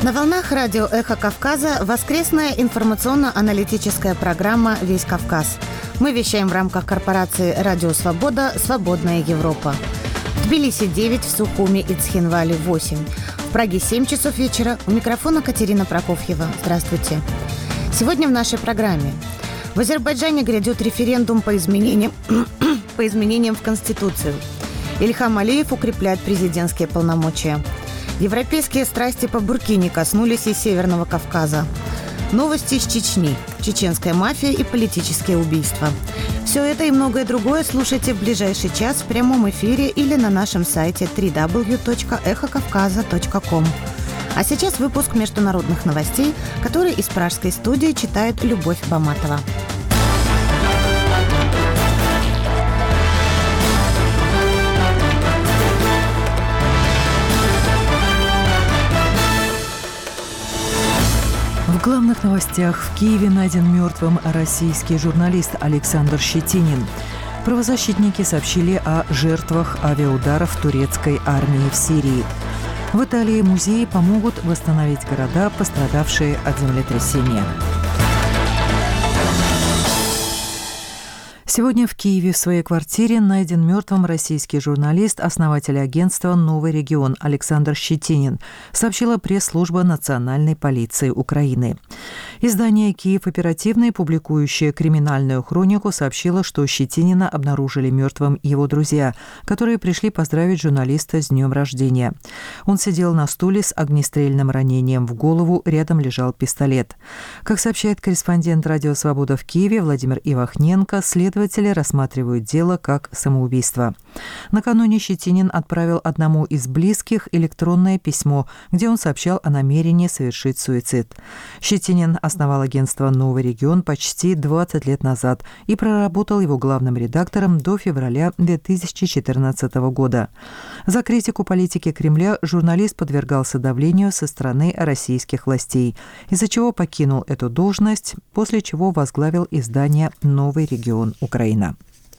На волнах радио «Эхо Кавказа» воскресная информационно-аналитическая программа «Весь Кавказ». Мы вещаем в рамках корпорации «Радио Свобода. Свободная Европа». В Тбилиси 9, в Сухуми и Цхинвале 8. В Праге 7 часов вечера. У микрофона Катерина Прокофьева. Здравствуйте. Сегодня в нашей программе. В Азербайджане грядет референдум по изменениям в Конституцию. Ильхам Алиев укрепляет президентские полномочия. Европейские страсти по Буркине коснулись и Северного Кавказа. Новости из Чечни, чеченская мафия и политические убийства. Все это и многое другое слушайте в ближайший час в прямом эфире или на нашем сайте www.эхокавказа.ком. А сейчас выпуск международных новостей, который из пражской студии читает Любовь Баматова. В главных новостях: в Киеве найден мертвым российский журналист Александр Щетинин. Правозащитники сообщили о жертвах авиаударов турецкой армии в Сирии. В Италии музеи помогут восстановить города, пострадавшие от землетрясения. Сегодня в Киеве в своей квартире найден мертвым российский журналист, основатель агентства «Новый регион» Александр Щетинин, сообщила пресс-служба Национальной полиции Украины. Издание «Киев Оперативный», публикующее криминальную хронику, сообщило, что Щетинина обнаружили мертвым его друзья, которые пришли поздравить журналиста с днем рождения. Он сидел на стуле с огнестрельным ранением в голову, рядом лежал пистолет. Как сообщает корреспондент «Радио Свобода» в Киеве Владимир Ивахненко, следователи рассматривают дело как самоубийство. Накануне Щетинин отправил одному из близких электронное письмо, где он сообщал о намерении совершить суицид. Щетинин основал агентство «Новый регион» почти 20 лет назад и проработал его главным редактором до февраля 2014 года. За критику политики Кремля журналист подвергался давлению со стороны российских властей, из-за чего покинул эту должность, после чего возглавил издание «Новый регион Украина».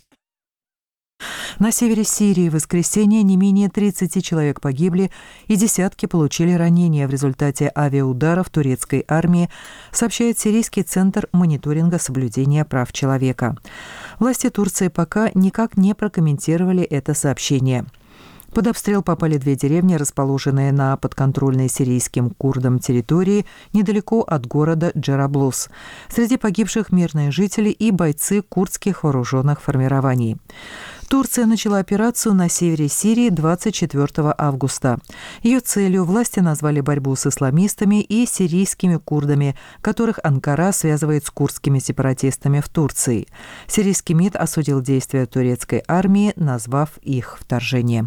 На севере Сирии в воскресенье не менее 30 человек погибли и десятки получили ранения в результате авиаударов турецкой армии, сообщает Сирийский центр мониторинга соблюдения прав человека. Власти Турции пока никак не прокомментировали это сообщение. Под обстрел попали 2 деревни, расположенные на подконтрольной сирийским курдам территории недалеко от города Джераблус. Среди погибших мирные жители и бойцы курдских вооруженных формирований. Турция начала операцию на севере Сирии 24 августа. Ее целью власти назвали борьбу с исламистами и сирийскими курдами, которых Анкара связывает с курдскими сепаратистами в Турции. Сирийский МИД осудил действия турецкой армии, назвав их вторжением.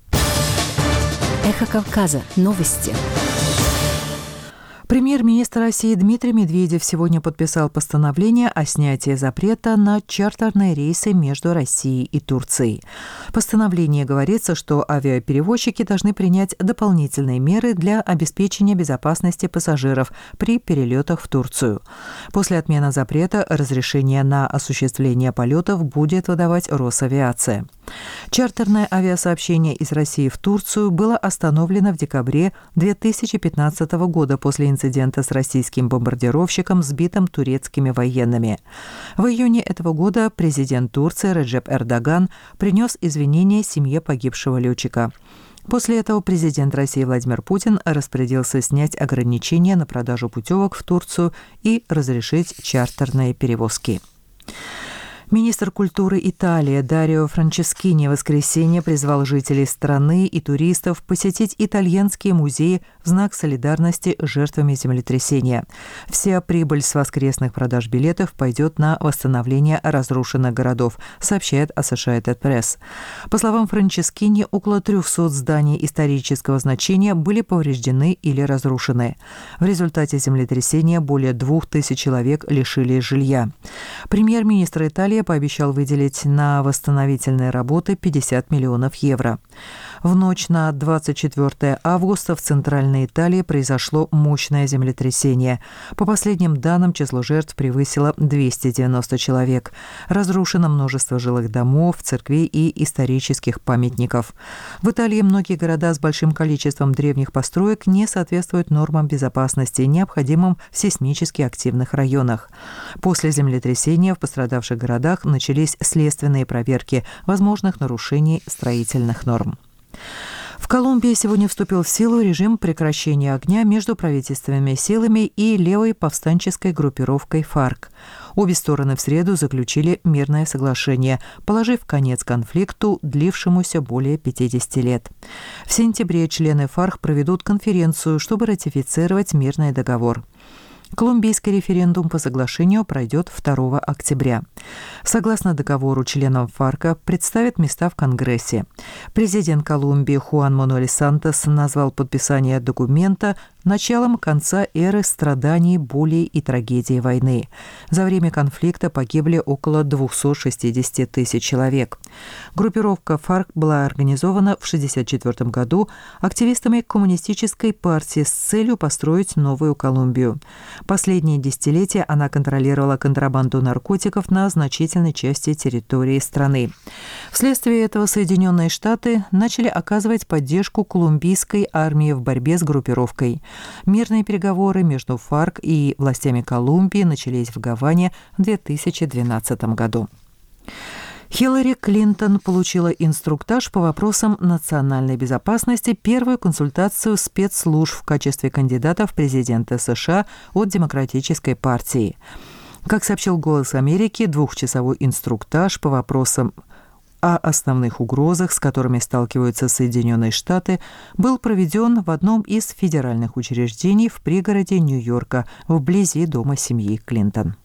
Эхо Кавказа. Новости. Премьер-министр России Дмитрий Медведев сегодня подписал постановление о снятии запрета на чартерные рейсы между Россией и Турцией. В постановлении говорится, что авиаперевозчики должны принять дополнительные меры для обеспечения безопасности пассажиров при перелетах в Турцию. После отмены запрета разрешение на осуществление полетов будет выдавать Росавиация. Чартерное авиасообщение из России в Турцию было остановлено в декабре 2015 года после инцидента с российским бомбардировщиком, сбитым турецкими военными. В июне этого года президент Турции Реджеп Эрдоган принес извинения семье погибшего летчика. После этого президент России Владимир Путин распорядился снять ограничения на продажу путевок в Турцию и разрешить чартерные перевозки. Министр культуры Италии Дарио Франческини в воскресенье призвал жителей страны и туристов посетить итальянские музеи в знак солидарности с жертвами землетрясения. Вся прибыль с воскресных продаж билетов пойдет на восстановление разрушенных городов, сообщает Associated Press. По словам Франческини, около 300 зданий исторического значения были повреждены или разрушены. В результате землетрясения более 2000 человек лишились жилья. Премьер-министр Италии пообещал выделить на восстановительные работы 50 миллионов евро. В ночь на 24 августа в Центральной Италии произошло мощное землетрясение. По последним данным, число жертв превысило 290 человек. Разрушено множество жилых домов, церквей и исторических памятников. В Италии многие города с большим количеством древних построек не соответствуют нормам безопасности, необходимым в сейсмически активных районах. После землетрясения в пострадавших городах начались следственные проверки возможных нарушений строительных норм. В Колумбии сегодня вступил в силу режим прекращения огня между правительственными силами и левой повстанческой группировкой ФАРК. Обе стороны в среду заключили мирное соглашение, положив конец конфликту, длившемуся более 50 лет. В сентябре члены ФАРК проведут конференцию, чтобы ратифицировать мирный договор. Колумбийский референдум по соглашению пройдет 2 октября. Согласно договору, членам ФАРКа представят места в Конгрессе. Президент Колумбии Хуан Мануэль Сантос назвал подписание документа началом конца эры страданий, болей и трагедии войны. За время конфликта погибли около 260 тысяч человек. Группировка ФАРК была организована в 1964 году активистами Коммунистической партии с целью построить новую Колумбию. Последние десятилетия она контролировала контрабанду наркотиков на значительной части территории страны. Вследствие этого Соединенные Штаты начали оказывать поддержку колумбийской армии в борьбе с группировкой. Мирные переговоры между ФАРК и властями Колумбии начались в Гаване в 2012 году. Хиллари Клинтон получила инструктаж по вопросам национальной безопасности, первую консультацию спецслужб в качестве кандидата в президенты США от Демократической партии. Как сообщил «Голос Америки», двухчасовой инструктаж по вопросам о основных угрозах, с которыми сталкиваются Соединенные Штаты, был проведен в одном из федеральных учреждений в пригороде Нью-Йорка, вблизи дома семьи Клинтон.